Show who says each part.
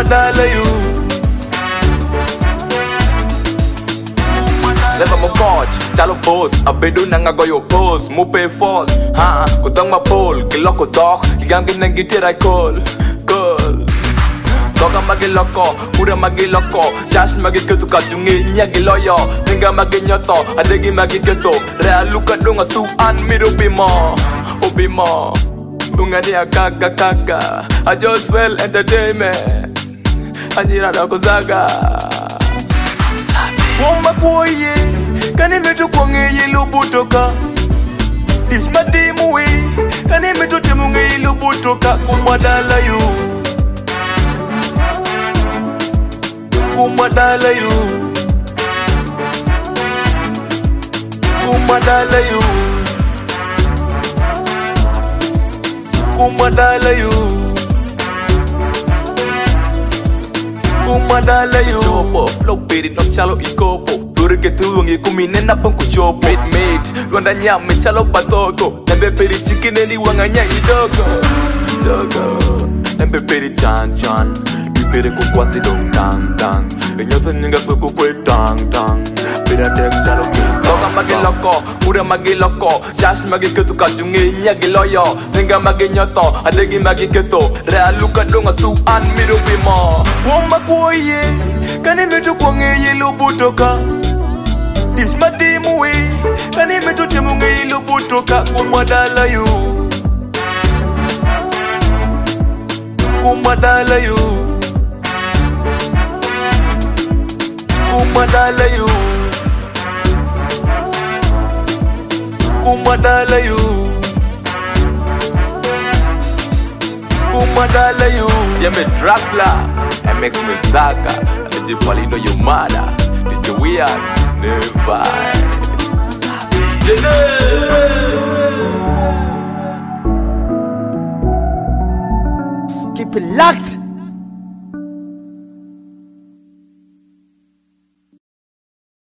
Speaker 1: kumadala you. Never mo coach, chalo boss, abedo nang agoyo pose, mo pay force, kutang mapol, kiloko dok, ligangin nang gitiray call. Toga magiloko, pura magiloko, Josh magiketo kajungi niya giloyo, Ninga maginyoto, adegi magiketo, Realuka dunga suan mirupimo, upimo, Ungania kaka, I just fell entertainment, Anjirada kozaga. Woma kuoye, kani metu kwange yilu butoka, This matimu we, kani metu timunge yilu butoka, kumadala you. Kumadala you. Kumadala you. Kumadala you. Kumadala you. Chopo, flow piri no chalo ikopo. Dure ke tuungi kumine na pangku chopo. Mate, Rwanda nyame chalo patoto. Nembe piri chikine ni wanganya idogo. Nembe piri chan. Pere ko kwasi dong tang Enyota nyinga kwe tang Pera tek chalo ke Toga magiloko, pura magiloko Josh magiketo kajungi niya giloyo Ninga maginyoto, adegi magiketo Realuka dunga suan mirupimo Woma kuoye, kani metu kwange yilu butoka This matimu we, kani metu timunge yilu butoka Kumadala you. Kumadala you. Kumadala you. Kumadala you. Kumadala you. Jeme Draxler, MX Mizaka, Najifalindo Yomada, DJ Weird, Never.
Speaker 2: Keep it locked.